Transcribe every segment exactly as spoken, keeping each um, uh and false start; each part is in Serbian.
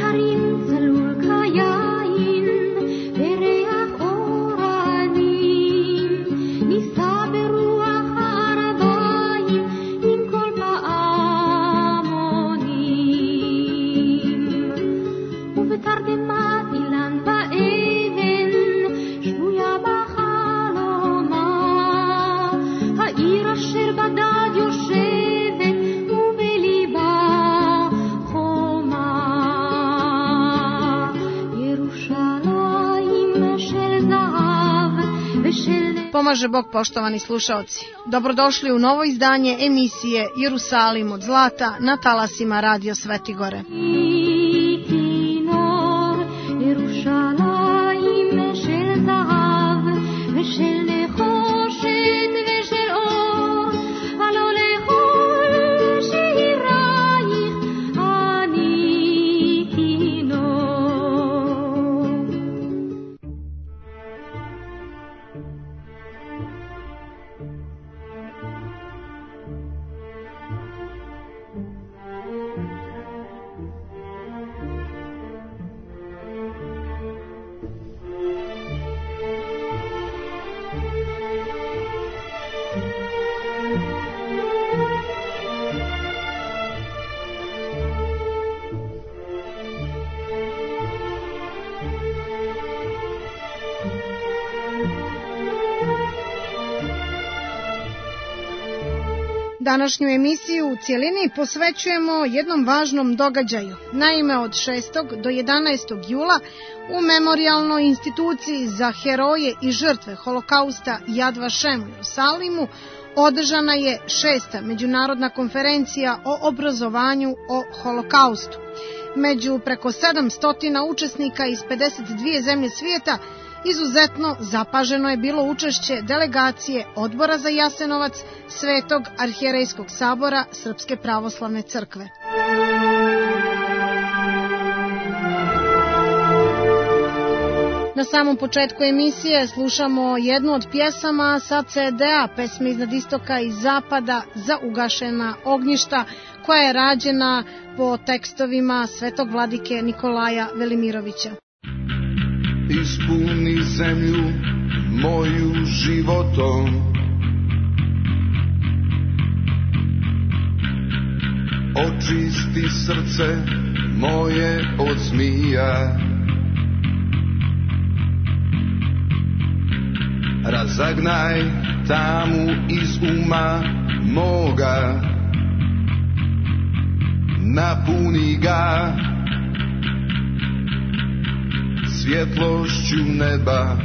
Pomaže Bog, poštovani slušaoci. Dobrodošli u novo izdanje emisije Jerusalim od zlata na talasima Radio Svetigore. Današnju emisiju u cjelini posvećujemo jednom važnom događaju. Naime, od šestog do jedanaestog jula u memorijalnoj instituciji za heroje i žrtve holokausta Jad Vašem u Jerusalimu održana je šesta međunarodna konferencija o obrazovanju o holokaustu. Među preko sedamsto učesnika iz pedeset dvije zemlje svijeta izuzetno zapaženo je bilo učešće delegacije Odbora za Jasenovac Svetog arhijerejskog sabora Srpske pravoslavne crkve. Na samom početku emisije slušamo jednu od pjesama sa ce de-a, pesme iznad istoka i zapada za ugašena ognjišta, koja je rađena po tekstovima svetog vladike Nikolaja Velimirovića. Ispuni zemlju moju životom, očisti srce moje od zmija, razagnaj tamu iz uma moga, napuni ga svjetlošću neba.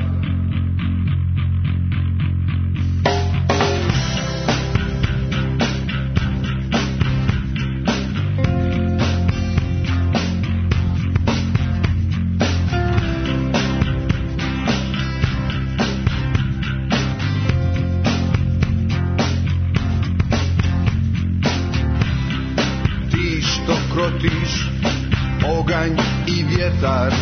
Ti što krotiš oganj i vjetar,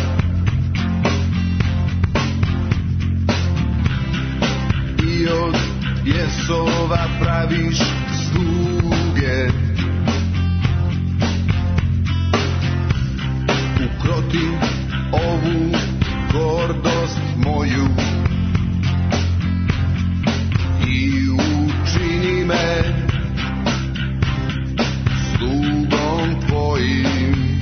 i od pjesova praviš sluge, ukroti ovu gordost moju i učini me slugom tvojim.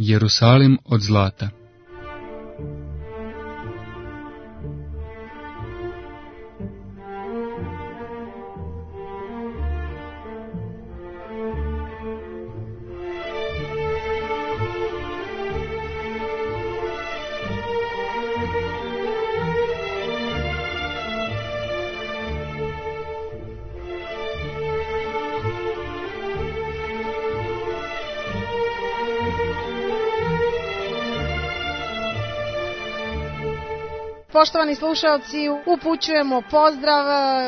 Jerusalim od zlata. Poštovani slušalci, upućujemo pozdrav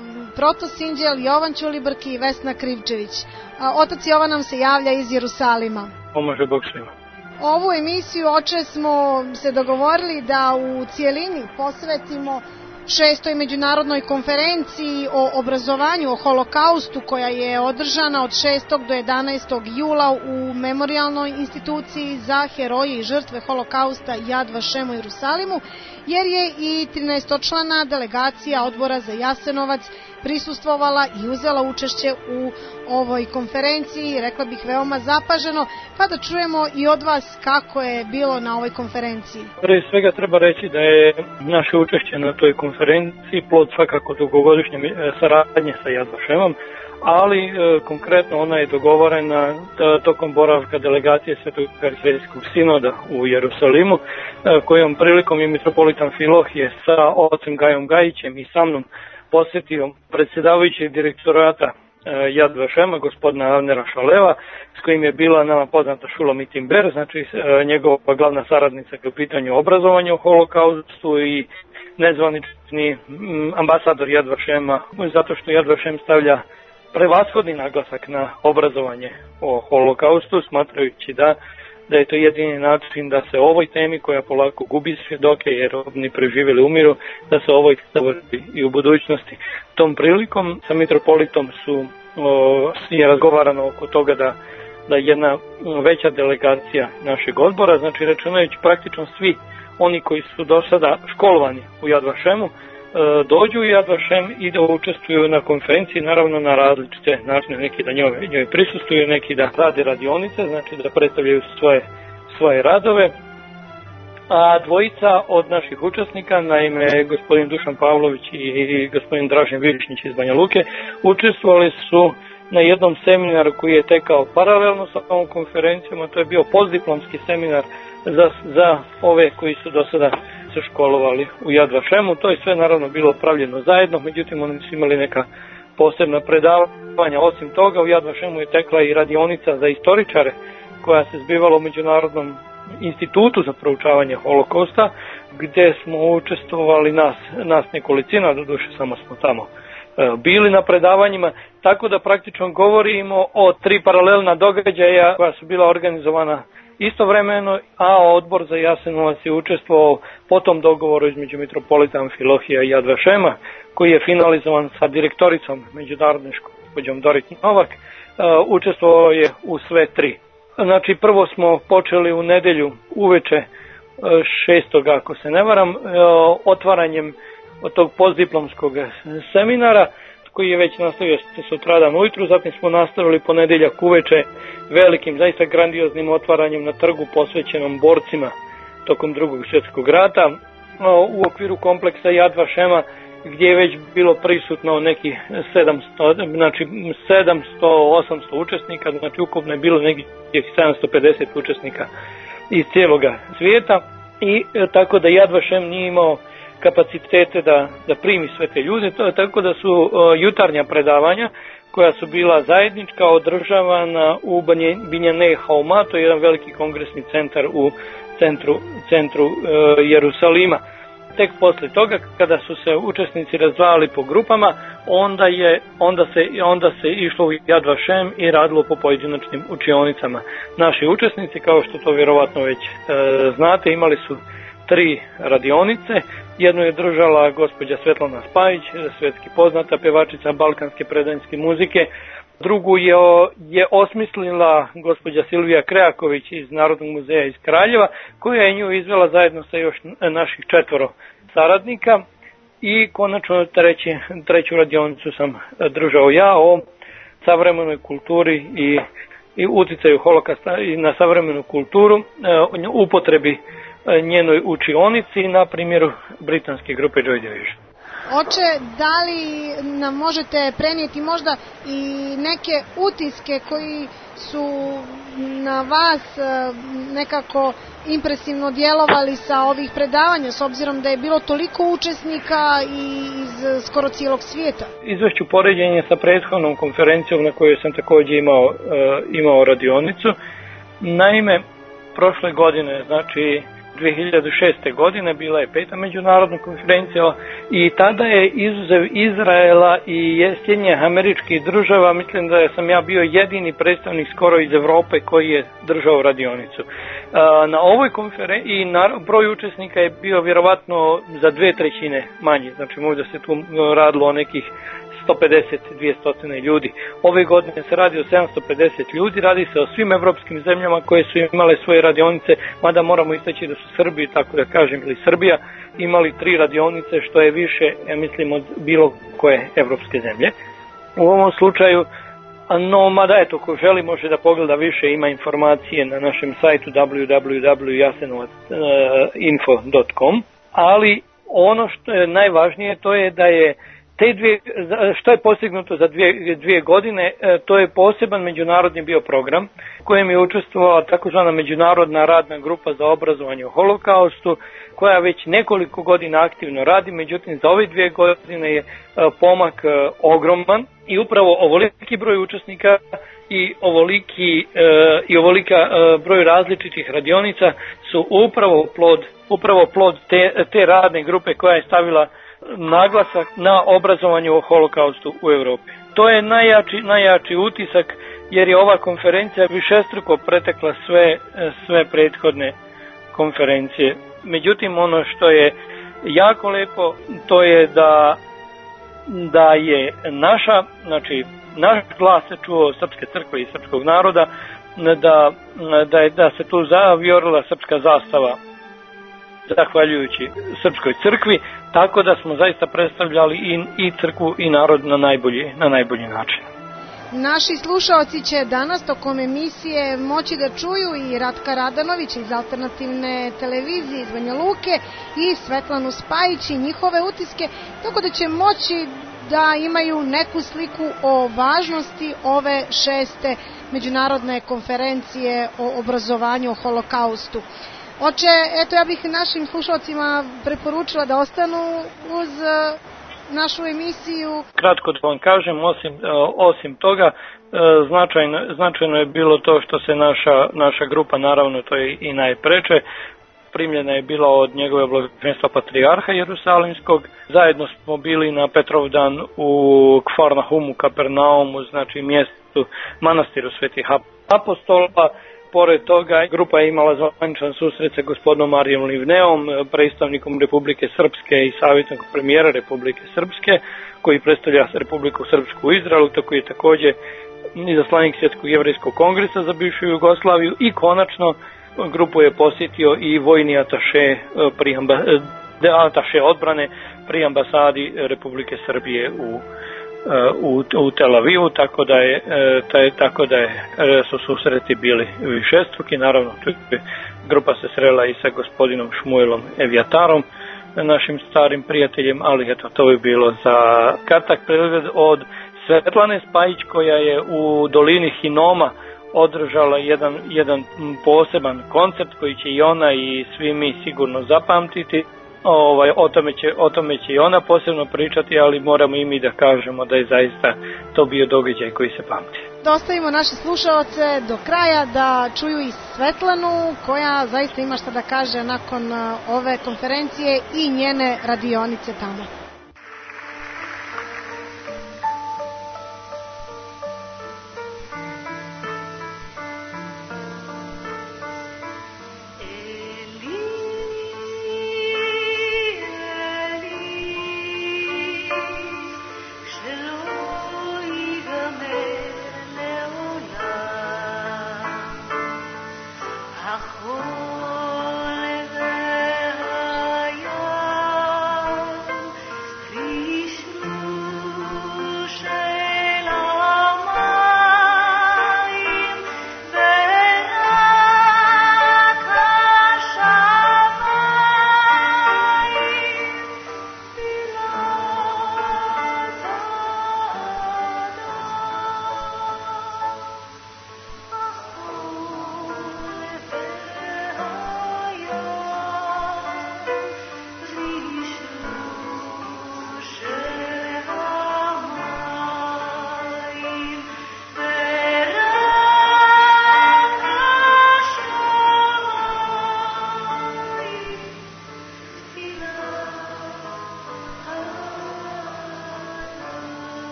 protosinđel Jovan Ćulibrk i Vesna Krivčević. Otac Jovan nam se javlja iz Jerusalima. Pomože Bog svima. Ovu emisiju oče smo se dogovorili da u cijelini posvetimo šestoj međunarodnoj konferenciji o obrazovanju o holokaustu koja je održana od šestog do jedanaestog jula u Memorijalnoj instituciji za heroje i žrtve holokausta Jad Vašem u Jerusalimu, jer je i trinaestočlana delegacija odbora za Jasenovac prisustvovala i uzela učešće u ovoj konferenciji, rekla bih veoma zapaženo, pa da čujemo i od vas kako je bilo na ovoj konferenciji. Prije svega treba reći da je naše učešće na toj konferenciji plod svakako dugogodišnje saradnje sa Jad Vašemom, ali e, konkretno ona je dogovorena da, tokom boravka delegacije Svetog Arhivskog sinoda u Jerusalimu, e, kojom prilikom je mitropolitan Filohije sa ocem Gajom Gajićem i sa mnom posjetio predsjedavajućeg direktorata Jad Vašema, gospodina Avnera Šaleva, s kojim je bila nama poznata Šulomit Timber, znači njegova glavna saradnica u pitanju obrazovanja o holokaustu i nezvanični ambasador Jad Vašema, zato što Jad Vašem stavlja prevashodni naglasak na obrazovanje o holokaustu, smatrajući da da je to jedini način da se o ovoj temi koja polako gubi svjedoke jer oni preživjeli umiru, da se o ovoj govori i u budućnosti. Tom prilikom sa mitropolitom su o, je razgovarano oko toga da, da jedna veća delegacija našeg odbora, znači računajući praktično svi oni koji su do sada školovani u Jad Vašemu, dođu u Jad Vašem i da učestvuju na konferenciji, naravno na različite načine, neki da njoj, njoj prisustuju, neki da rade radionice, znači da predstavljaju svoje, svoje radove. A dvojica od naših učesnika, naime gospodin Dušan Pavlović i gospodin Dražen Virišnić iz Banja Luke, učestvovali su na jednom seminaru koji je tekao paralelno sa ovom konferencijom, a to je bio postdiplomski seminar za, za ove koji su do sada se školovali u Jad Vašemu. To je sve naravno bilo pravljeno zajedno, međutim oni su imali neka posebna predavanja. Osim toga u Jad Vašemu je tekla i radionica za istoričare koja se zbivala u Međunarodnom institutu za proučavanje holokausta, gdje smo učestvovali nas, nas nekolicina, doduše samo smo tamo bili na predavanjima, tako da praktično govorimo o tri paralelna događaja koja su bila organizovana istovremeno, a odbor za Jasenovac je učestvovao po tom dogovoru između mitropolita Amfilohija i Jad Vašema, koji je finalizovan sa direktoricom međunarodne škole, gospođom Dorit Novak, učestvovao je u sve tri. Znači prvo smo počeli u nedjelju uveče šestog ako se ne varam, otvaranjem od tog postdiplomskog seminara koji je već nastavio sutradan ujutru, zatim smo nastavili ponedjeljak uveče velikim, zaista grandioznim otvaranjem na trgu posvećenom borcima tokom drugog svjetskog rata u okviru kompleksa Jad Vašema, gdje je već bilo prisutno neki sedamsto, znači sedamsto osamsto učesnika, znači ukupno je bilo nekih sedamsto pedeset učesnika iz cijeloga svijeta i tako da Jad Vašem nije imao kapacitete da, da primi sve te ljude, to je tako da su uh, jutarnja predavanja koja su bila zajednička održavana u Binjanei Hauma, to je jedan veliki kongresni centar u centru, centru uh, Jerusalima. Tek poslije toga, kada su se učesnici razdvajali po grupama, onda je onda se onda se išlo u Jad Vašem i radilo po pojedinačnim učionicama. Naši učesnici, kao što to vjerovatno već uh, znate, imali su tri radionice. Jednu je držala gospođa Svetlana Spajić, svjetski poznata pevačica balkanske predanjske muzike. Drugu je, je osmislila gospođa Silvija Kreaković iz Narodnog muzeja iz Kraljeva, koja je nju izvela zajedno sa još naših četvoro saradnika. I konačno treći, treću radionicu sam držao ja o savremenoj kulturi i i uticaju holokausta i na savremenu kulturu, upotrebi njenoj učionici na primjeru britanske grupe Joy Division. Oče, da li nam možete prenijeti možda i neke utiske koji su na vas nekako impresivno djelovali sa ovih predavanja, s obzirom da je bilo toliko učesnika iz skoro cijelog svijeta? Izvešću poređenje sa prethodnom konferencijom na kojoj sam također imao, imao radionicu. Naime, prošle godine, znači dvije hiljade šeste. godine bila je peta međunarodna konferencija i tada je izuzev Izraela i Sjedinjenih Američkih Država, mislim da sam ja bio jedini predstavnik skoro iz Europe koji je držao radionicu. Na ovoj konferenciji broj učesnika je bio vjerovatno za dve trećine manji, znači možda se tu radilo o nekih sto pedeset do dvjesto ljudi. Ove godine se radi o sedamsto pedeset ljudi, radi se o svim evropskim zemljama koje su imale svoje radionice, mada moramo istaći da su Srbiji, tako da kažem, ili Srbija, imali tri radionice, što je više, ja mislim, od bilo koje evropske zemlje. U ovom slučaju, no, mada eto, ko želi može da pogleda više, ima informacije na našem sajtu w w w dot jasenovac info dot com, ali ono što je najvažnije to je da je te dvije, što je postignuto za dvije, dvije godine, to je poseban međunarodni bio program kojem je učestvovala takozvana međunarodna radna grupa za obrazovanje o holokaustu, koja već nekoliko godina aktivno radi, međutim za ove dvije godine je pomak ogroman i upravo ovoliki broj učesnika i ovoliki i ovolika broj različitih radionica su upravo plod, upravo plod te, te radne grupe koja je stavila naglasak na obrazovanju o holokaustu u Europi. To je najjači, najjači utisak jer je ova konferencija višestruko pretekla sve, sve prethodne konferencije. Međutim, ono što je jako lepo, to je da, da je naša, znači naš glas se čuo Srpske crkve i srpskog naroda, da, da, je, da se tu zavijorila srpska zastava zahvaljujući Srpskoj crkvi, tako da smo zaista predstavljali i, i crkvu i narod na najbolji, na najbolji način. Naši slušaoci će danas tokom emisije moći da čuju i Ratka Radanovića iz alternativne televizije iz Banja Luke i Svetlanu Spajić i njihove utiske, tako da će moći da imaju neku sliku o važnosti ove šeste međunarodne konferencije o obrazovanju o holokaustu. Oče, eto ja bih našim slušalcima preporučila da ostanu uz našu emisiju. Kratko da vam kažem, osim, osim toga, značajno, značajno je bilo to što se naša, naša grupa, naravno to je i najpreče, primljena je bila od njegove blaženstva patrijarha Jerusalimskog. Zajedno smo bili na Petrovdan u Kfarnahumu, Kapernaumu, znači mjestu, manastiru Svetih apostola. Pored toga, grupa je imala zvaničan susret sa gospodinom Marijom Livneom, predstavnikom Republike Srpske i savjetnog premijera Republike Srpske, koji predstavlja Republiku Srpsku u Izraelu, tako je također izaslanik Svjetskog jevrejskog kongresa za bivšu Jugoslaviju i konačno grupu je posjetio i vojni ataše, pri amba, ataše odbrane pri ambasadi Republike Srbije u U, u Tel Avivu, tako da je taj, tako da je su susreti bili višestruki. Naravno, grupa se srela i sa gospodinom Šmuelom Evijatarom, našim starim prijateljem, ali eto, to bi bilo za kratak pregled od Svetlane Spajić, koja je u dolini Hinoma održala jedan, jedan poseban koncert koji će i ona i svi mi sigurno zapamtiti. Ovaj, o, tome će, o tome će i ona posebno pričati, ali moramo i mi da kažemo da je zaista to bio događaj koji se pamti. Da ostavimo naše slušaoce do kraja da čuju i Svetlanu, koja zaista ima šta da kaže nakon ove konferencije i njene radionice tamo.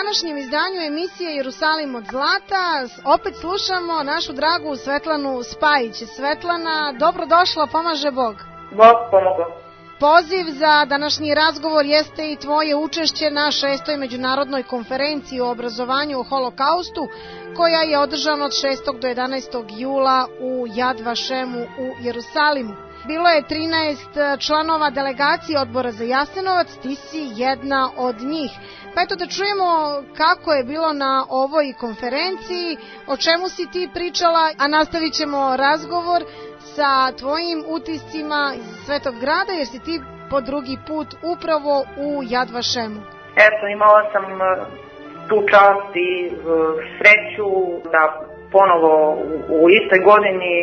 današnjem izdanju emisije Jerusalim od zlata opet slušamo našu dragu Svetlanu Spajić. Svetlana, dobrodošla, pomaže Bog. Bog pomogao. Poziv za današnji razgovor jeste i tvoje učešće na šestoj međunarodnoj konferenciji o obrazovanju o holokaustu, koja je održana od šestog do jedanaestog jula u Jad Vašemu u Jerusalimu. Bilo je trinaest članova delegacije odbora za Jasenovac, ti si jedna od njih. Pa eto da čujemo kako je bilo na ovoj konferenciji, o čemu si ti pričala, a nastavit ćemo razgovor sa tvojim utiscima iz Svetog grada, jer si ti po drugi put upravo u Jad Vašemu. Eto, imala sam tu čast i sreću da ponovo u istoj godini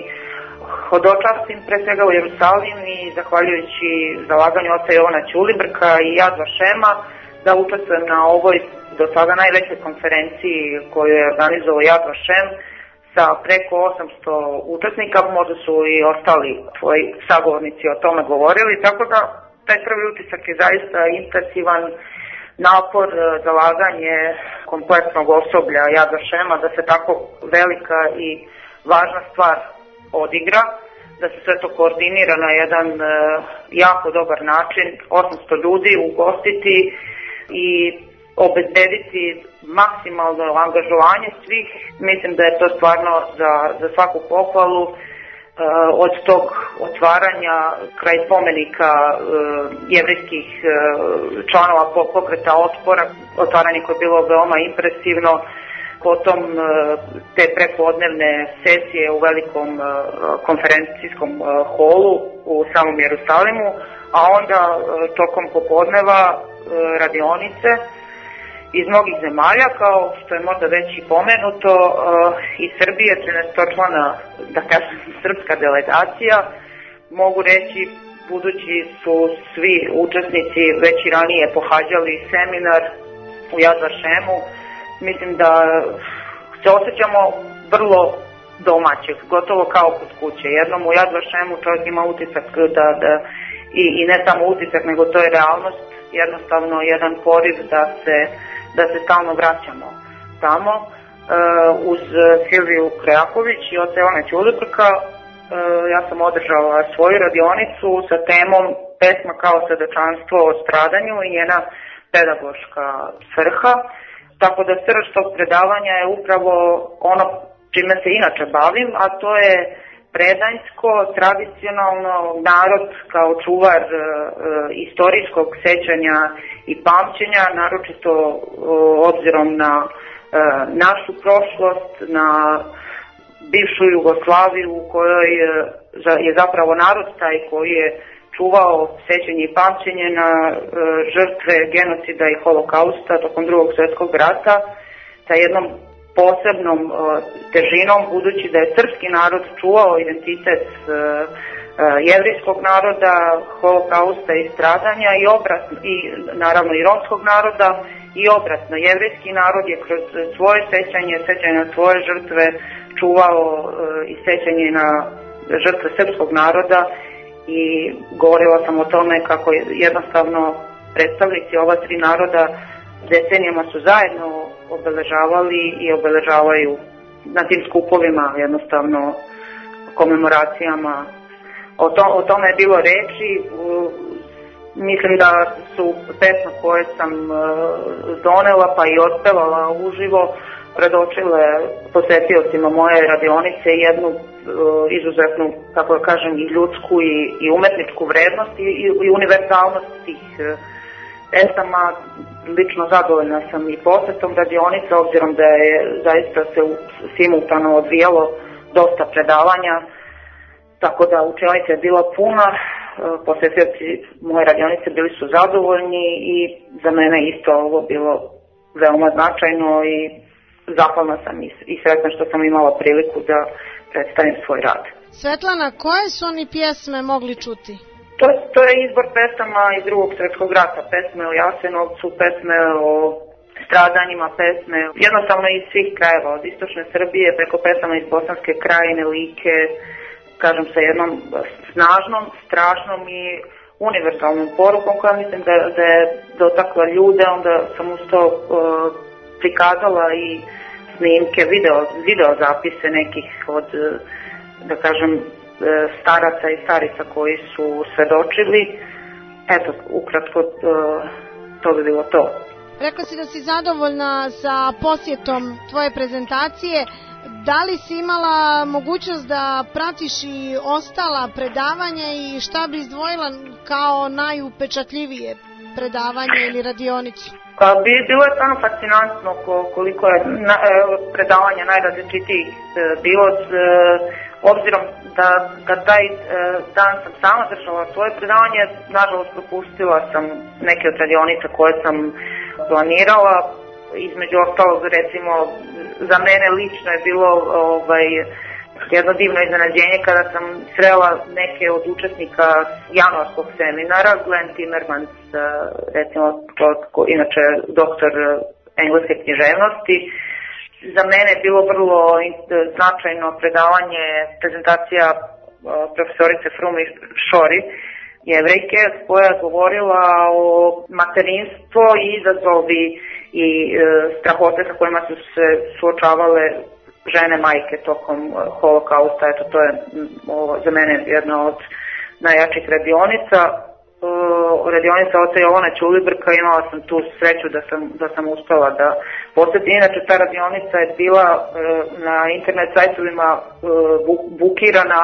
hodočastim pre svega u Jerusalim i zahvaljujući zalaganju oca Jovana Ćulibrka i Jad Vašema da učestvujem na ovoj do sada najvećoj konferenciji koju je organizovao Jad Vašem sa preko osamsto učesnika, možda su i ostali tvoji sagovornici o tome govorili, tako da taj prvi utisak je zaista impresivan, napor, zalaganje kompletnog osoblja Jad Vašema da se tako velika i važna stvar odigra, da se sve to koordinira na jedan uh, jako dobar način, osamsto ljudi ugostiti i obezbediti maksimalno angažovanje svih. Mislim da je to stvarno za, za svaku pohvalu. Uh, od tog otvaranja kraj spomenika uh, jevrijskih uh, članova pokreta otpora, otvaranje koje je bilo veoma impresivno, potom te prepodnevne sesije u velikom konferencijskom holu u samom Jerusalimu, a onda tokom popodneva radionice iz mnogih zemalja, kao što je možda već i pomenuto, iz Srbije, trinaestočlana, da kažem, srpska delegacija. Mogu reći, budući su svi učesnici već i ranije pohađali seminar u Jad Vašemu, mislim da se osjećamo vrlo domaće, gotovo kao kod kuće. Jednom u Jad Vašemu čovjek ima utisak da, da i, i ne samo utisak, nego to je realnost, jednostavno jedan poriv da se, da se stalno vraćamo tamo. E, uz Silviju Krejaković i oca Jovana Ćulibrka e, ja sam održala svoju radionicu sa temom Pesma kao svedočanstvo o stradanju i njena pedagoška svrha. Tako da srž tog predavanja je upravo ono čime se inače bavim, a to je predanjsko, tradicionalno, narod kao čuvar e, istorijskog sećanja i pamćenja, naročito e, obzirom na e, našu prošlost, na bivšu Jugoslaviju u kojoj e, je zapravo narod taj koji je čuvao sećanje i pamćenje na e, žrtve genocida i holokausta tokom drugog svjetskog rata sa jednom posebnom e, težinom, budući da je srpski narod čuvao identitet e, e, jevrijskog naroda, holokausta i stradanja i obratno, i naravno i romskog naroda i obratno. Jevrijski narod je kroz svoje sećanje, sećanje na svoje žrtve čuvao e, i sećanje na žrtve srpskog naroda. I govorila sam o tome kako jednostavno predstavnici ova tri naroda decenijama su zajedno obeležavali i obeležavaju na tim skupovima, jednostavno komemoracijama. O, to, o tome je bilo reči. Mislim da su pesme koje sam donela pa i otpevala uživo predočile posetiocima moje radionice jednu izuzetnu, kako da kažem, i ljudsku i, i umetničku vrednost i, i univerzalnost tih pesama. Lično zadovoljna sam i posetom radionice, obzirom da je zaista se simultano odvijalo dosta predavanja, tako da učenica je bila puna, posetioci moje radionice bili su zadovoljni i za mene isto ovo bilo veoma značajno i zahvalna sam i sretna što sam imala priliku da predstavim svoj rad. Svetlana, koje su oni pjesme mogli čuti? To, to je izbor pesama iz drugog svjetskog rata, pesme o Jasenovcu, pesme o stradanjima, pesme jednostavno iz svih krajeva, od istočne Srbije preko pesama iz Bosanske krajine, Like, kažem sa jednom snažnom, strašnom i univerzalnom porukom koja mislim da, da je dotakla ljude. Onda sam uz to uh, prikazala i snimke, video, video zapise nekih od, da kažem, staraca i starica koji su svedočili. Eto, ukratko, to bi bilo to. Rekla si da si zadovoljna sa posjetom tvoje prezentacije. Da li si imala mogućnost da pratiš i ostala predavanja i šta bi izdvojila kao najupečatljivije predavanje ili radionicu? Pa, bilo je stvarno fascinantno koliko je na, predavanja najrazličitijih bilo, obzirom da, da taj dan sam sama držala svoje predavanje, nažalost propustila sam neke od radionica koje sam planirala. Između ostalog, recimo, za mene lično je bilo ovaj, jedno divno iznenađenje kada sam srela neke od učesnika januarskog seminara, Glenn Timmermans, recimo, ko, inače doktor engleske književnosti. Za mene je bilo vrlo značajno predavanje, prezentacija profesorice Frumi Šori, Jevrejke, koja je govorila o materinstvo i izazovi i e, strahote sa kojima su se suočavale žene majke tokom e, holokausta. Eto, to je o, za mene jedna od najjačih radionica. E, radionica oca Jovana Ćulibrka, imala sam tu sreću da sam, da sam uspela da posjetim. Inače, ta radionica je bila e, na internet sajtovima e, bukirana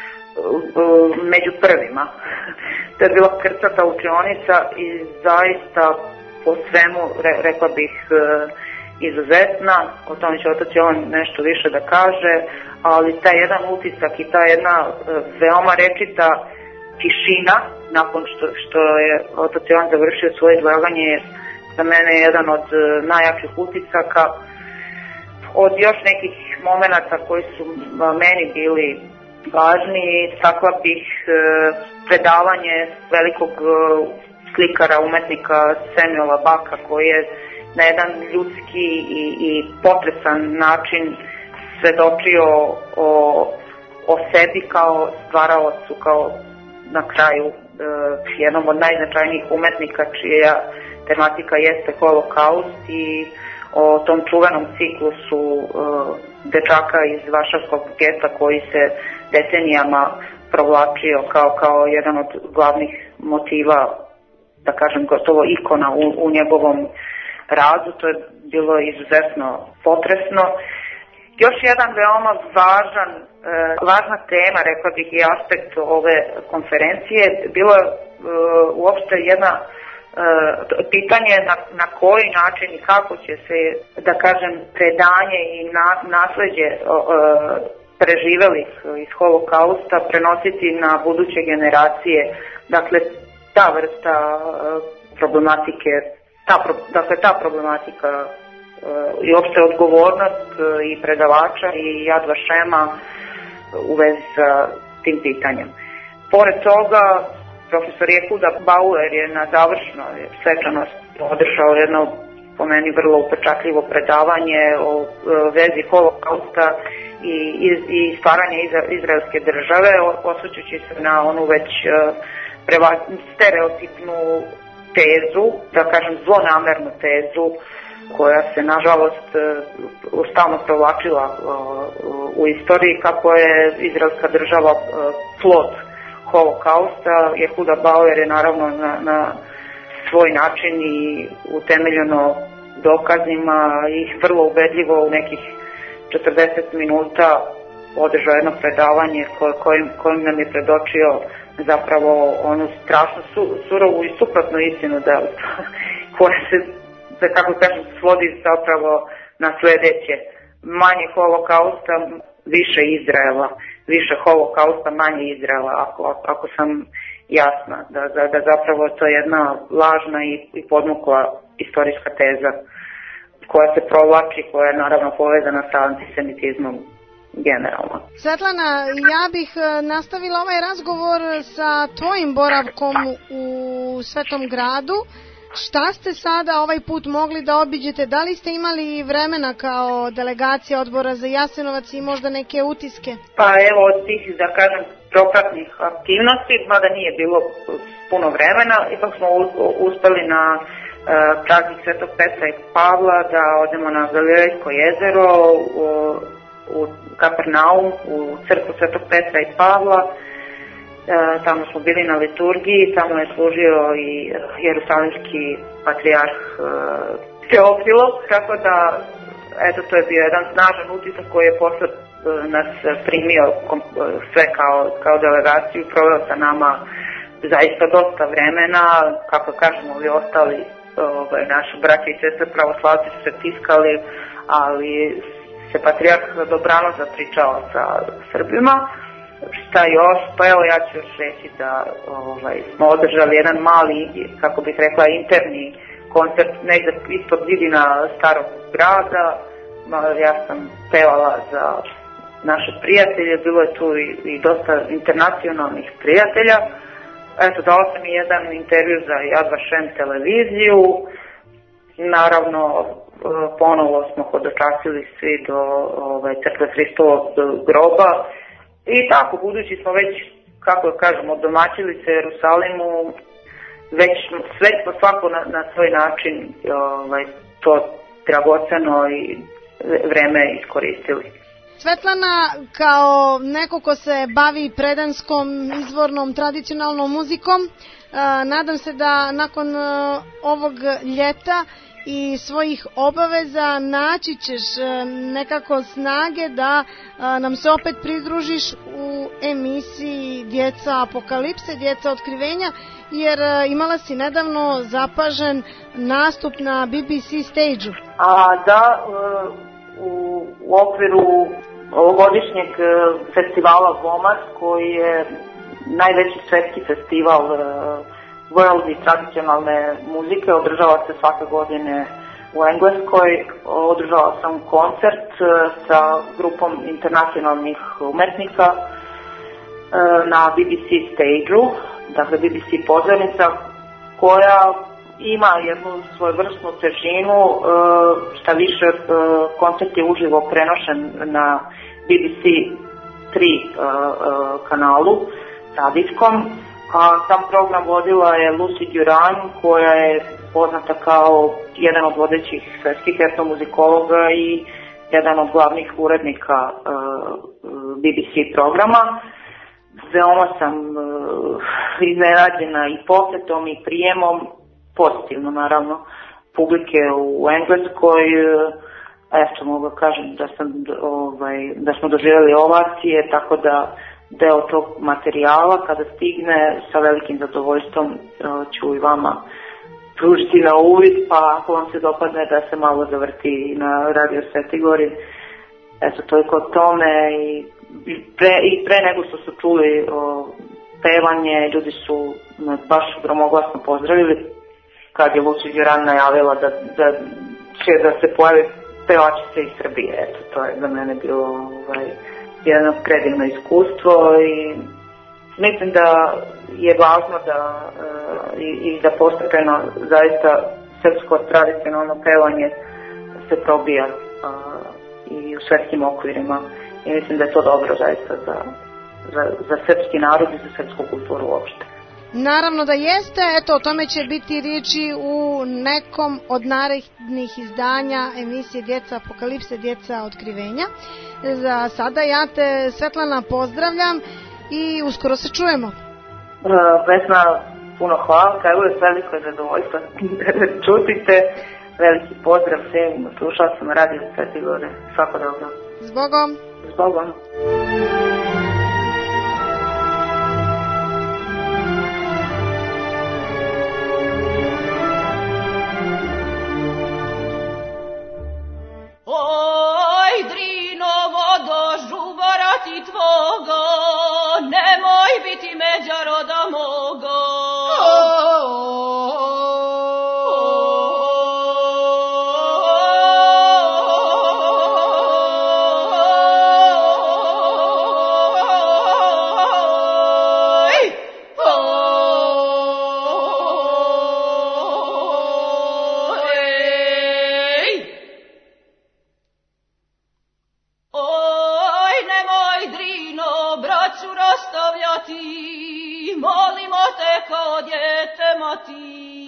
među prvima. To je bila krcata učionica i zaista po svemu, re, rekla bih, izuzetna. O tome će otac Jovan nešto više da kaže, ali taj jedan utisak i ta jedna veoma rečita tišina nakon što, što je otac Jovan završio svoje izlaganje je za mene jedan od najjačih utisaka. Od još nekih momenata koji su meni bili važni, istakla bih predavanje velikog slikara, umetnika Samuela Baka, koji je na jedan ljudski i, i potresan način svedočio o, o sebi kao stvaraocu, kao na kraju e, jednom od najznačajnijih umetnika čija tematika jeste holokaust, i o tom čuvenom ciklusu e, dečaka iz Varšavskog geta koji se decenijama provlačio kao, kao jedan od glavnih motiva, da kažem, gotovo ikona u, u njegovom radu. To je bilo izuzetno potresno. Još jedan veoma važan, e, važna tema, rekla bih, i aspekt ove konferencije, bilo je e, uopšte jedna e, pitanje na, na koji način i kako će se, da kažem, predanje i na, nasleđe e, preživelih iz holokausta prenositi na buduće generacije. Dakle, ta vrsta e, problematike, ta, dakle, ta problematika e, i opšte odgovornost e, i predavača i Yad Vašema u vezi sa tim pitanjem. Pored toga, profesor Jehuda Bauer je na završnoj svečanosti održao jedno, po meni, vrlo upečatljivo predavanje o e, vezi holokausta i, i, i stvaranje izraelske države, osvrćući se na onu već e, preva, stereotipnu tezu, da kažem zlonamernu tezu, koja se nažalost stalno provlačila u istoriji, kako je izraelska država plod holokausta. Jehuda Bauer je naravno na, na svoj način i utemeljeno dokazima i vrlo ubedljivo u nekih četrdeset minuta održao jedno predavanje koje, kojim, kojim nam je predočio zapravo onu strašnu su, surovu i suprotnu istinu da, koja se, da kako kažem, svodi zapravo na sledeće: manje holokausta, više Izraela, više holokausta, manje Izraela, ako, ako sam jasna, da, da, da zapravo to je jedna lažna i, i podmukla istorijska teza koja se provlači, koja je naravno povezana sa antisemitizmom generalno. Svetlana, ja bih nastavila ovaj razgovor sa tvojim boravkom u Svetom Gradu. Šta ste sada ovaj put mogli da obiđete? Da li ste imali vremena kao delegacija odbora za Jasenovac i možda neke utiske? Pa evo, od tih, da kažem, propratnih aktivnosti, mada nije bilo puno vremena, ipak smo uspeli na praznik Svetog Petra i Pavla, da odemo na Galilejsko jezero, u, u Kapernaum, u crkvu Svetog Petra i Pavla. E, tamo smo bili na liturgiji, tamo je služio i jerusalimski patrijarh e, Teofilo, tako da eto, to je bio jedan snažan utisak koji je posle e, nas primio kom, sve kao, kao delegaciju, proveo sa nama zaista dosta vremena, kako kažemo, ovi ostali ovaj, naši braća i sestre pravoslavci su se tiskali, ali se patrijarh dobrano zapričao sa Srbima. Šta još? Pa evo ja ću još reći da ovaj, smo održali jedan mali, kako bih rekla, interni koncert negde ispod zidina starog grada. Ja sam pevala za naše prijatelje, bilo je tu i, i dosta internacionalnih prijatelja. Eto, dala sam i jedan intervju za Yad Vashem televiziju. Naravno, ponovo smo hodočastili svi do ovaj, crkve Hristovog groba. I tako, budući smo već, kako kažemo, domaćili se Jerusalimu, već sve smo svako na, na svoj način ovaj, to dragoceno i vreme iskoristili. Svetlana, kao neko ko se bavi predanskom, izvornom, tradicionalnom muzikom, nadam se da nakon ovog ljeta i svojih obaveza naći ćeš nekako snage da nam se opet pridružiš u emisiji Djeca apokalipse, Djeca otkrivenja, jer imala si nedavno zapažen nastup na B B C stage-u. A da, u, u okviru ovogodišnjeg festivala VOMAS, koji je najveći svetski festival world i tradicionalne muzike, održava se svake godine u Engleskoj. Održala sam koncert sa grupom internacionalnih umetnika na B B C stage-u, dakle B B C pozornica, koja ima jednu svojevrsnu težinu, šta više koncert je uživo prenošen na B B C tri kanalu radijskom, a sam program vodila je Lucy Duran, koja je poznata kao jedan od vodećih svetskih etnomuzikologa i jedan od glavnih urednika B B C programa. Veoma sam iznenađena i posjetom i prijemom, pozitivno naravno, publike u Engleskoj. Eto, mogu kažem da, sam, ovaj, da smo doživjeli ovacije, tako da deo tog materijala kada stigne sa velikim zadovoljstvom ću i vama pružiti na uvid, pa ako vam se dopadne da se malo zavrti na Radio Svetigori. Eto, toliko o tome i pre, i pre nego što su čuli o, pevanje, ljudi su me baš gromoglasno pozdravili kad je Lucy Duran najavila da, da će da se pojavi pevačice iz Srbije. Eto, to je za mene bilo ovaj, jedno predivno iskustvo i mislim da je važno da e, i, i da postepeno zaista srpsko tradicionalno pevanje se probija a, i u svetskim okvirima i mislim da je to dobro zaista za, za, za srpski narod i za srpsku kulturu uopšte. Naravno da jeste, eto o tome će biti riječi u nekom od narednih izdanja emisije Djeca apokalipse, Djeca otkrivenja. Za sada ja te, Svetlana, pozdravljam i uskoro se čujemo. Vesna, puno hvala, evo je veliko zadovoljstvo čutite, veliki pozdrav svim slušalcima Radio Svetigore, svako dobro. Zbogom. Zbogom. Oj, Drino, vodo, žubara ti tvoga, nemoj biti međa roda moga. Volimo te kao djete mati.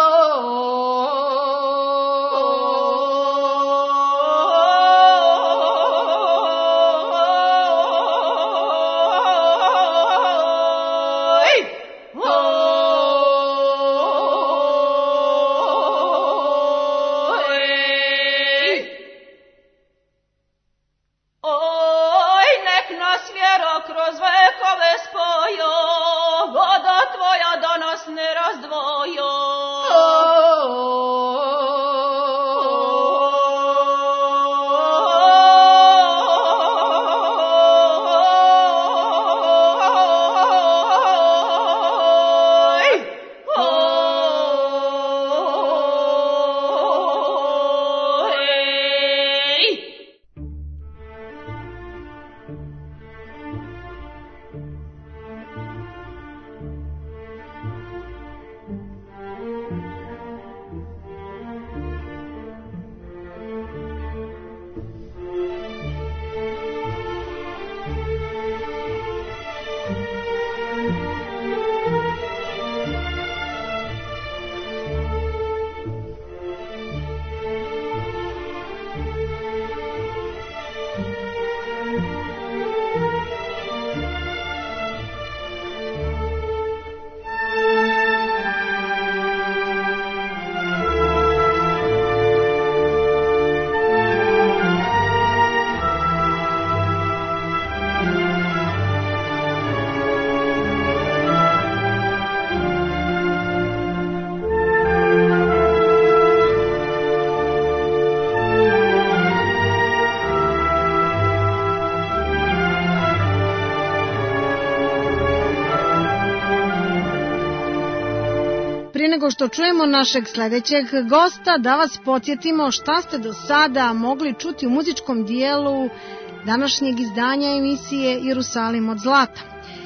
Nego što čujemo našeg sledećeg gosta, da vas podsjetimo šta ste do sada mogli čuti u muzičkom dijelu današnjeg izdanja emisije Jerusalim od zlata.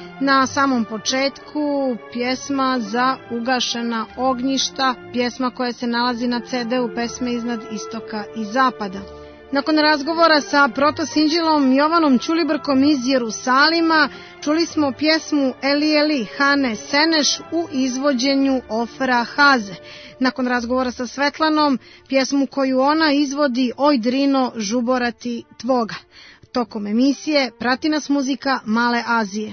Na samom početku pjesma za ugašena ognjišta, pjesma koja se nalazi na ce de u Pesme iznad istoka i zapada. Nakon razgovora sa protosinđilom Jovanom Ćulibrkom iz Jerusalima, čuli smo pjesmu Eli Eli Hane Seneš u izvođenju Ofra Haze. Nakon razgovora sa Svetlanom, pjesmu koju ona izvodi Oj Drino žuborati tvoga. Tokom emisije prati nas muzika Male Azije.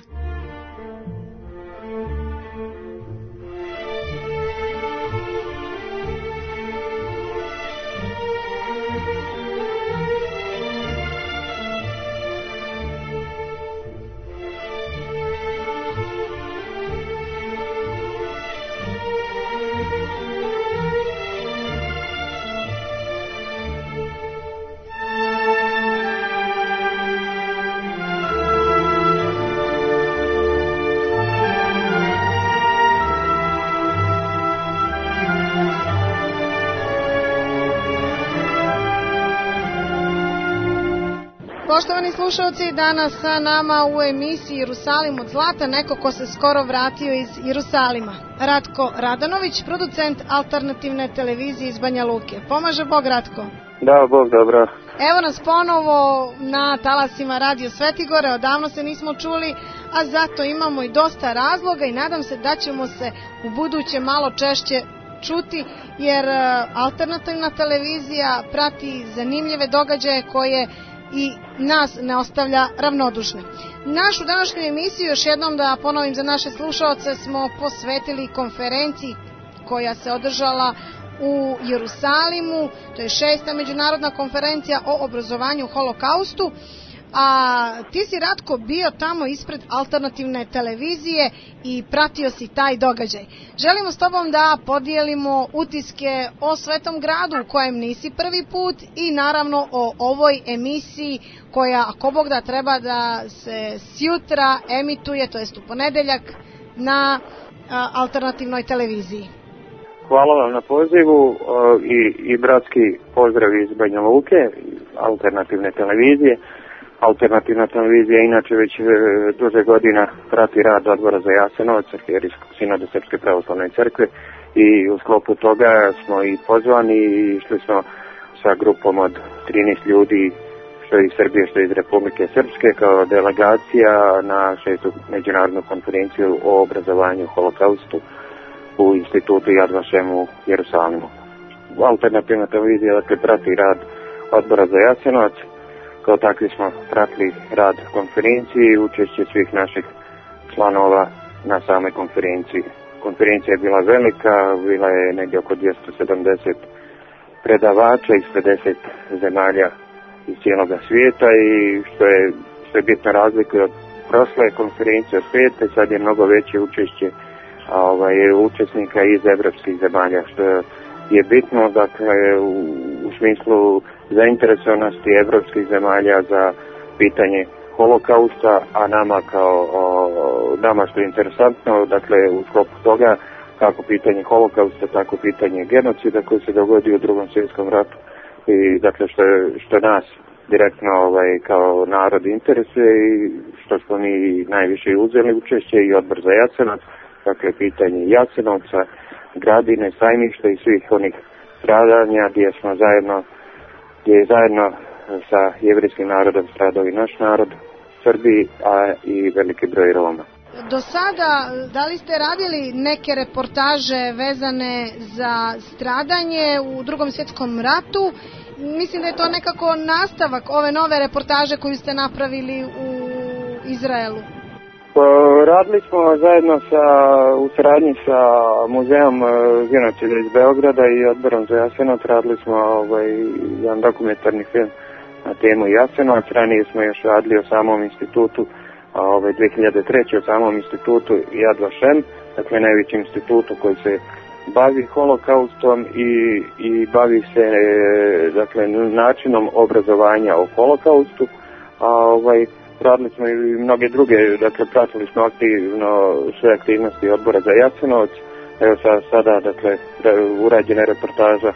Poštovani slušalci, danas sa nama u emisiji Jerusalim od zlata neko ko se skoro vratio iz Jerusalima. Ratko Radanović, producent alternativne televizije iz Banja Luke. Pomaže Bog, Ratko? Da, Bog, dobro. Evo nas ponovo na talasima Radio Svetigore, odavno se nismo čuli, a zato imamo i dosta razloga i nadam se da ćemo se u buduće malo češće čuti, jer alternativna televizija prati zanimljive događaje koje i nas ne ostavlja ravnodušne. Našu današnju emisiju, još jednom da ponovim za naše slušaoce, smo posvetili konferenciji koja se održala u Jerusalimu. To je šesta međunarodna konferencija o obrazovanju u holokaustu. A ti si, Ratko, bio tamo ispred alternativne televizije i pratio si taj događaj. Želimo s tobom da podijelimo utiske o Svetom gradu u kojem nisi prvi put i naravno o ovoj emisiji koja, ako Bog da, treba da se sjutra emituje, to jest u ponedeljak, na a, alternativnoj televiziji. Hvala vam na pozivu i, i bratski pozdrav iz Banja Luke, alternativne televizije. Alternativna televizija inače već e, duže godina prati rad Odbora za Jasenovac, Arhijerijskog sinoda Srpske pravoslavne crkve, i u sklopu toga smo i pozvani i išli smo sa grupom od trinaest ljudi, što što iz Srbije, što iz Republike Srpske, kao delegacija na šestu međunarodnu konferenciju o obrazovanju holokaustu u institutu Yad Vashem u Jerusalimu. Alternativna televizija dakle prati rad odbora za Jasenovac, kao takvi smo pratili rad konferencije i učešće svih naših članova na samoj konferenciji. Konferencija je bila velika, bila je negdje oko dvjesto sedamdeset predavača iz pedeset zemalja iz cijeloga svijeta i što je, što je bitno razlikuje od prošle konferencije od pete, sad je mnogo veće učešće a, ovaj, učesnika iz evropskih zemalja, što je bitno dakle, u, u smislu zainteresovanosti evropskih zemalja za pitanje holokausta, a nama kao o, nama što je interesantno, dakle u sklopu toga kako pitanje holokausta, tako pitanje genocida koji se dogodio u Drugom svjetskom ratu i dakle što, što nas direktno ovaj, kao narod interesuje i što smo mi najviše uzeli učešće i odbor za Jasenovac, dakle pitanje Jasenovca, Gradine, Sajmišta i svih onih stradanja gdje smo zajedno, gdje je zajedno sa jevrijskim narodom stradao i naš narod, Srbiji, a i veliki broj Roma. Do sada, da li ste radili neke reportaže vezane za stradanje u Drugom svjetskom ratu? Mislim da je to nekako nastavak ove nove reportaže koju ste napravili u Izraelu. Pa, radili smo zajedno sa, u saradnji sa Muzejom genocida iz Beograda i odborom za Jasenovac, radili smo ovaj, jedan dokumentarni film na temu Jasenovac. Ranije smo još radili o samom institutu, Ove, dvije hiljade treće. o samom institutu Yad Vashem, dakle najvećem institutu koji se bavi holokaustom i, i bavi se dakle, načinom obrazovanja o holokaustu, a ovaj, radili smo i mnoge druge, dakle pratili smo aktivno sve aktivnosti odbora za Jasenovac, evo sa, sada dakle urađena reportaža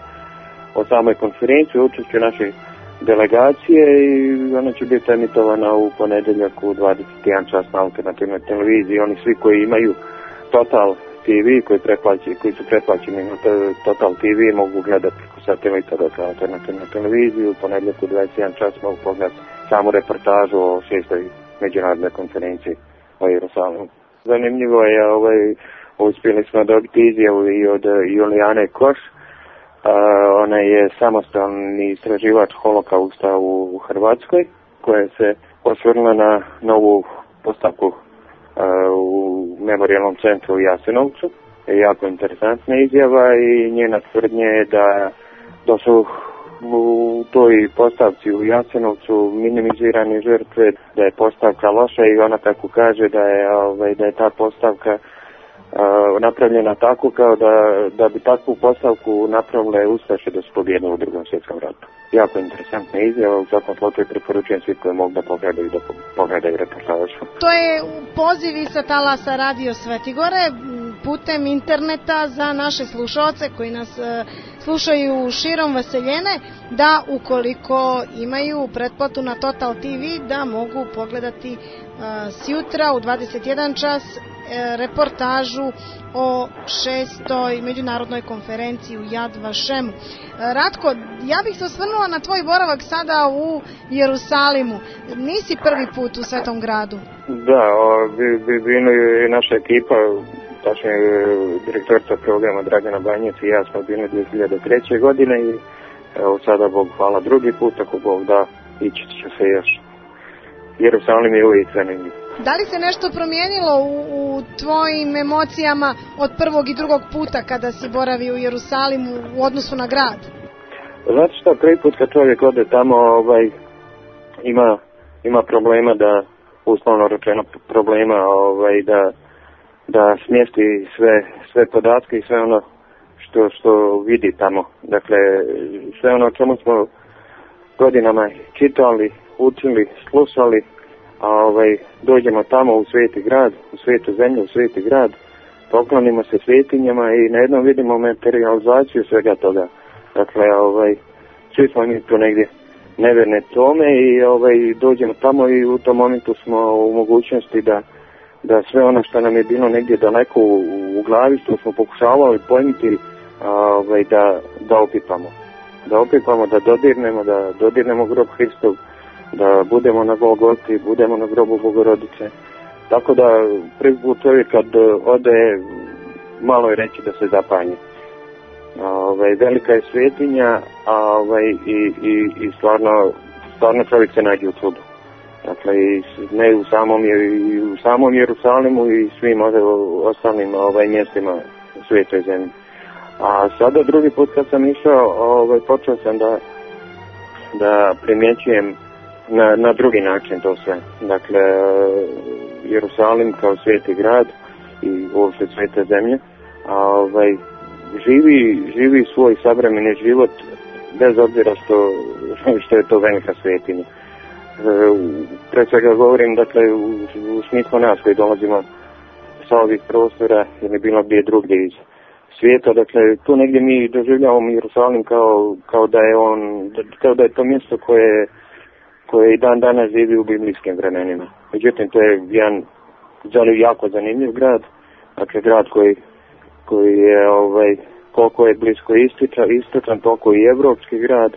o samoj konferenciji, učešću naše delegacije i ona će biti emitovana u ponedjeljak u dvadeset jedan čas na alternativnoj televiziji. Oni svi koji imaju Total T V, koji, koji su pretplaćeni na Total T V mogu gledati preko satelita, dakle alternativnu televiziju. U ponedjeljak u dvadeset jedan čas mogu pogledati samu reportažu o šestoj međunarodnoj konferenciji o Jerusalimu. Zanimljivo je, ovaj, uspjeli smo dobiti izjavu i od Julijane Koš. Uh, ona je samostalni istraživač holokausta u, u Hrvatskoj, koja se osvrnula na novu postavku uh, u memorijalnom centru u Jasenovcu. Je jako interesantna izjava i njena tvrdnja je da, da su u toj postavci u Jasenovcu minimizirane žrtve, da je postavka loša i ona tako kaže da je, ovaj, da je ta postavka Uh, napravljena tako kao da, da bi takvu postavku napravile Ustaše da su pobjedili u Drugom svjetskom ratu. Jako interesantna izjava, u svakom slučaju preporučujem svi koji mogu da pogledaju da pogledaju reportažu. To je poziv i sa talasa Radio Svetigore putem interneta za naše slušaoce koji nas uh, slušaju širom Vaseljene, da ukoliko imaju pretplatu na Total T V da mogu pogledati uh, sjutra u dvadeset jedan čas reportažu o šestoj međunarodnoj konferenciji u Yad Vashemu. Ratko, ja bih se osvrnula na tvoj boravak sada u Jerusalimu. Nisi prvi put u Svetom gradu. Da, bila je naša ekipa, tačnije direktorica programa Dragana Banjec i ja smo bili dvije hiljade treće. godine i evo sada, Bog hvala, drugi put, ako Bog da, ići će se još. Jerusalim je uvijek zanimljiv. Da li se nešto promijenilo u, u tvojim emocijama od prvog i drugog puta kada si boravio u Jerusalimu u odnosu na grad? Znate što, prvi put kad čovjek ode tamo ovaj, ima, ima problema da, uslovno rečeno problema ovaj, da, da smjesti sve, sve podatke i sve ono što, što vidi tamo. Dakle, sve ono o čemu smo godinama čitali, učili, slušali, a ovaj, dođemo tamo u sveti grad, u svetu zemlju, u sveti grad, poklonimo se svetinjama i na jednom vidimo materializaciju svega toga. Dakle, ovaj, svi smo mi tu negdje neverne tome i ovaj, dođemo tamo i u tom momentu smo u mogućnosti da, da sve ono što nam je bilo negdje daleko u, u glavi, što smo pokušavali pojmiti, ovaj, da, da opipamo. Da opipamo, da dodirnemo, da dodirnemo grob Hristov, da budemo na Golgoti, budemo na grobu Bogorodice. Tako da prvi put čovjek kad ode, malo je reći da se zapanje. Ove, velika je svetinja, a ove, i, i, i stvarno, stvarno čovjek se nađe u čudu. Dakle, i ne u samom, i u samom Jerusalimu i svim ove, ostalim ovaj, mjestima u svetoj zemlji. A sada drugi put kad sam išao, ovaj, počeo sam da, da primjećujem na, na drugi način to sve. Dakle, Jerusalim kao sveti grad i uopšte svete zemlje, a ovaj, živi, živi svoj savremeni život bez obzira što, što je to velika svetinja. Pre svega govorim, dakle, u, u smislu nas koji dolazimo sa ovih prostora ili bilo gdje drugdje iz svijeta, dakle, tu negdje mi doživljavamo Jerusalim kao, kao da je on, kao da je to mjesto koje, koje i dan danas živi u biblijskim vremenima. Međutim, to je jedan jako zanimljiv grad, dakle, grad koji, koji je, ovaj, koliko je blisko istočan, istočan toliko i evropski grad,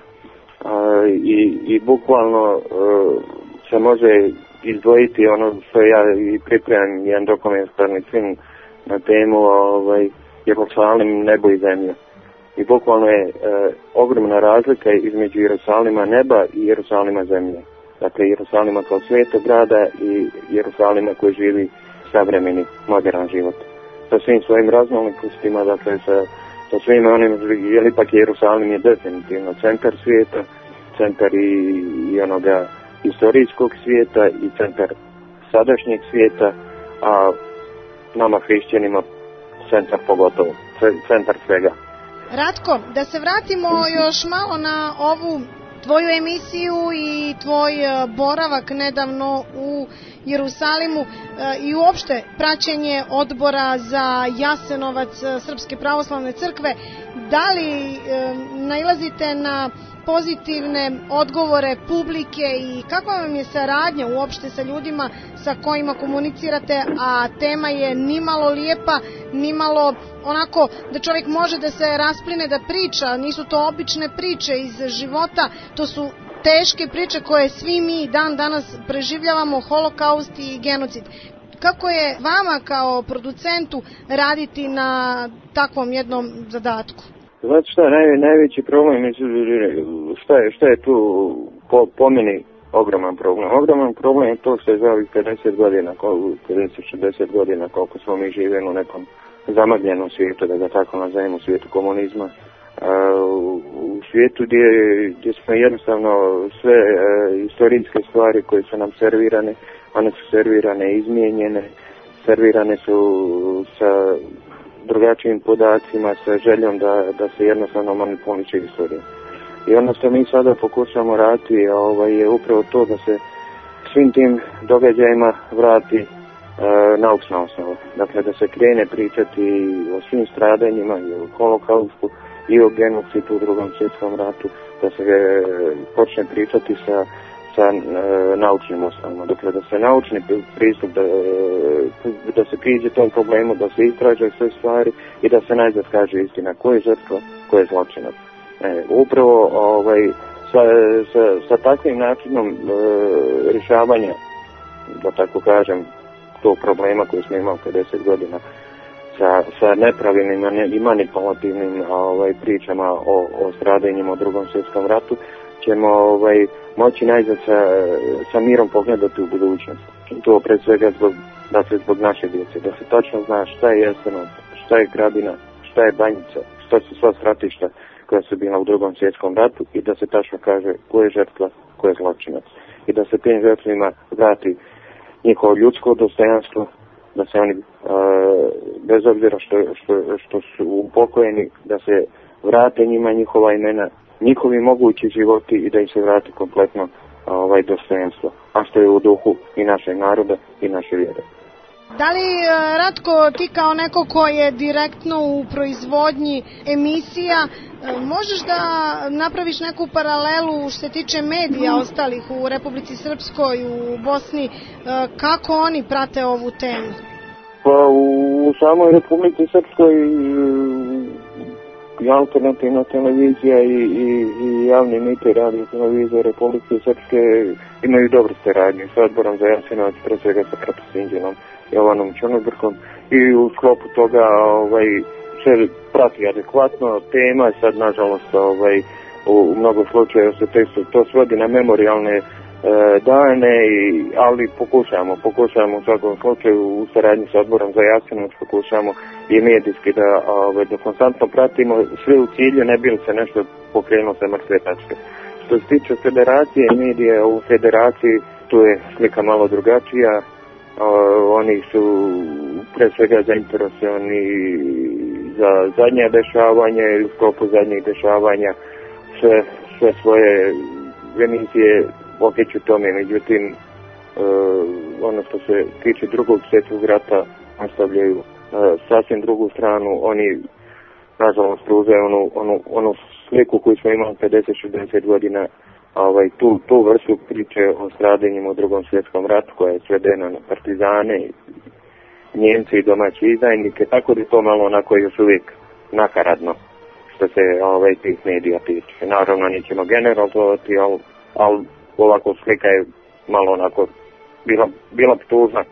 a, i, i bukvalno a, se može izdvojiti ono što ja i pripremam jedan dokumentarni film na temu ovaj, Jerusalim, nebo i zemlja. I bukvalno je e, ogromna razlika između Jerusalima neba i Jerusalima zemlje. Dakle, Jerusalima kao svetog grada i Jerusalima koji živi savremeni, modern život. Sa svim svojim raznolikostima, dakle, sa, sa svim onim, jer ipak Jerusalim je definitivno centar svijeta, centar i, i onoga historijskog svijeta i centar sadašnjeg svijeta, a nama hrišćanima centar pogotovo, centar svega. Ratko, da se vratimo još malo na ovu tvoju emisiju i tvoj boravak nedavno u Jerusalimu i uopšte praćenje odbora za Jasenovac Srpske pravoslavne crkve. Da li nailazite na pozitivne odgovore publike i kakva vam je saradnja uopšte sa ljudima sa kojima komunicirate, a tema je nimalo lijepa, nimalo onako da čovjek može da se raspline da priča, nisu to obične priče iz života, to su teške priče koje svi mi dan danas preživljavamo, holokaust i genocid. Kako je vama kao producentu raditi na takvom jednom zadatku? Znate šta, naj, najveći problem je, šta je, šta je tu po, po meni ogroman problem. Ogroman problem je to što je za ovih pedeset godina, pedeset šezdeset godina, koliko smo mi živjeli u nekom zamagljenom svijetu, da ga tako nazovemo, svijetu komunizma. U, u svijetu gdje, gdje smo jednostavno sve uh, istorijske stvari koje su nam servirane, one su servirane, izmijenjene, servirane su sa drugačijim podacima, sa željom da, da se jednostavno manipuliše istorija. I ono što mi sada pokušamo raditi ovaj, je upravo to da se svim tim događajima vrati e, naučna osnova. Dakle, da se krene pričati o svim stradanjima i o holokaustu i o genocidu u drugom svjetskom ratu, da se e, počne pričati sa sa e, naučnim osnovama. Dakle, da se naučni pristup, da, da se priđe tom problemu, da se istraže sve stvari i da se najzad kaže istina ko je žrtva, ko je zločinac. E, upravo ovaj, sa, sa, sa takvim načinom e, rješavanja, da tako kažem, tog problema koji smo imali pedeset godina, sa, sa nepravilnim i manipulativnim ovaj, pričama o, o stradanjima u drugom svjetskom ratu, ćemo ovaj, moći najzad sa, sa mirom pogledati u budućnost. To pre svega zbog, dakle, zbog naše djece, da se tačno zna šta je Jasenovac, šta je Grabina, šta je Banjica, šta su sva stratišta koja su bila u drugom svjetskom ratu i da se tačno kaže ko je žrtva, ko je zločinac. I da se tim žrtvima vrati njihovo ljudsko dostojanstvo, da se oni, a, bez obzira što, što, što su upokojeni, da se vrate njima njihova imena, njihovi mogući životi i da im se vrati kompletno ovaj, dostojanstvo, a što je u duhu i našeg naroda i naše vjere. Da li, Ratko, ti kao neko ko je direktno u proizvodnji emisija, možeš da napraviš neku paralelu što se tiče medija ostalih u Republici Srpskoj, u Bosni, kako oni prate ovu temu? Pa u samoj Republici Srpskoj i alternativna televizija i, i, i javni emiter radio televizije Republike Srpske imaju dobru saradnju sa Odborom za Jasenovac, pre svega sa Kratosinđenom Jovanom Čornobrkom, i u sklopu toga ovaj, se prati adekvatno tema. Sad nažalost ovaj, u, u mnogo slučajeva se to, to svodi na memorialne e, dane, i, ali pokušamo, pokušamo u svakom slučaju u saradnji sa Odborom za Jasenovac, pokušamo i medijski da, ovaj, da konstantno pratimo sve u cilju, ne bi li se nešto pokrenulo sa mrtve tačke. Što se tiče federacije i medije, u federaciji tu je slika malo drugačija. Uh, oni su pre svega zainteresovani za zadnje dešavanje i u sklopu zadnjih dešavanja sve, sve svoje emisije okreću tome. Međutim, uh, ono što se tiče drugog svjetskog rata ostavljaju uh, sasvim drugu stranu. Oni nažalost pružaju onu, onu, onu sliku koju smo imali pedeset šezdeset godina, ovaj, tu, tu vrstu priče o stradanjima u drugom svjetskom ratu koja je svedena na partizane, Njemci i domaći izdajnike, tako da je to malo onako još uvijek nakaradno što se ovaj, tih medija tiče. Naravno nećemo generalizovati, ali, ali ovako slika je malo onako bila, bila tužna,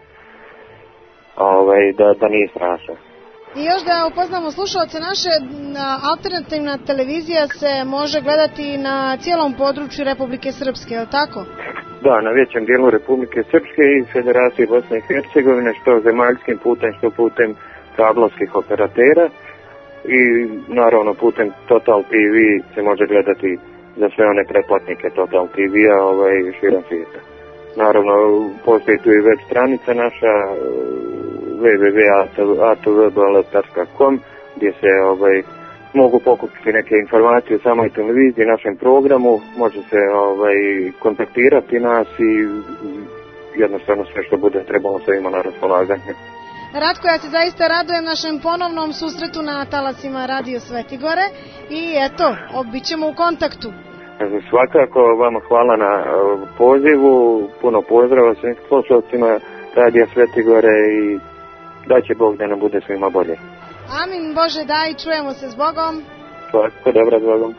ovaj, da, da nije strašna. I još da upoznamo slušalce naše, alternativna televizija se može gledati na cijelom području Republike Srpske, je li tako? Da, na većem dijelu Republike Srpske i Federacije Bosne i Hercegovine, što zemaljskim putem, što putem kablovskih operatera, i naravno putem Total T V se može gledati za sve one pretplatnike Total T V-a ovaj, širom svijeta. Naravno, postoji tu i web stranica naša w w w tačka a t v b l tačka com gdje se ovaj, mogu pokupiti neke informacije o samoj televiziji, našem programu, može se ovaj, kontaktirati nas i jednostavno sve što bude trebalo sve ima na raspolaganje. Ratko, ja se zaista radujem našem ponovnom susretu na talasima Radio Svetigore i eto, bit ćemo u kontaktu. Svakako, vama hvala na pozivu, puno pozdrava svim slušalcima Radija Svetigore i da će Bog da nam bude svima bolje. Amin, Bože daj, čujemo se s Bogom. Svakako, dobro, s Bogom.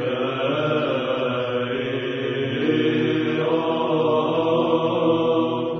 Oh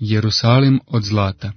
Jerusalim od zlata.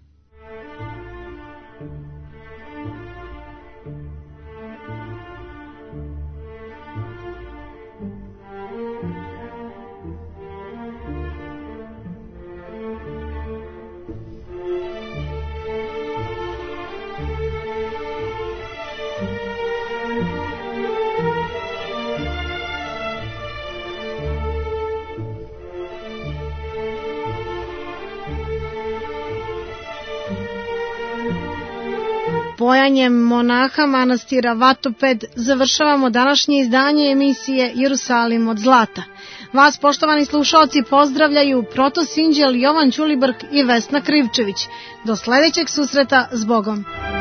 Pojanjem monaha manastira Vatoped završavamo današnje izdanje emisije Jerusalim od zlata. Vas, poštovani slušalci, pozdravljaju Protosinđel Jovan Ćulibrk i Vesna Krivčević. Do sledećeg susreta, s Bogom!